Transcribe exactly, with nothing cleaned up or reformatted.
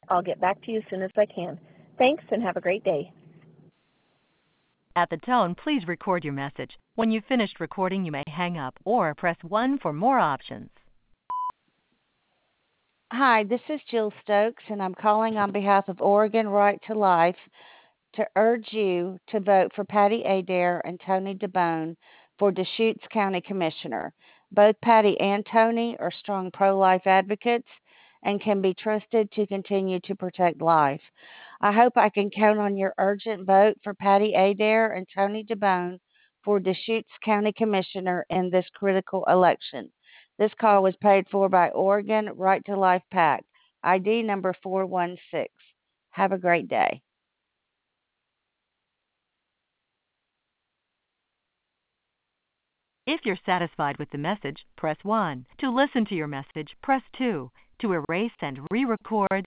I'll get back to you as soon as I can. Thanks, and have a great day. At the tone, please record your message. When you've finished recording, you may hang up or press one for more options. Hi, this is Jill Stokes, and I'm calling on behalf of Oregon Right to Life to urge you to vote for Patty Adair and Tony DeBone for Deschutes County Commissioner. Both Patty and Tony are strong pro-life advocates and can be trusted to continue to protect life. I hope I can count on your urgent vote for Patty Adair and Tony DeBone for Deschutes County Commissioner in this critical election. This call was paid for by Oregon Right to Life PAC, I D number four one six. Have a great day. If you're satisfied with the message, press one. To listen to your message, press two. To erase and re-record,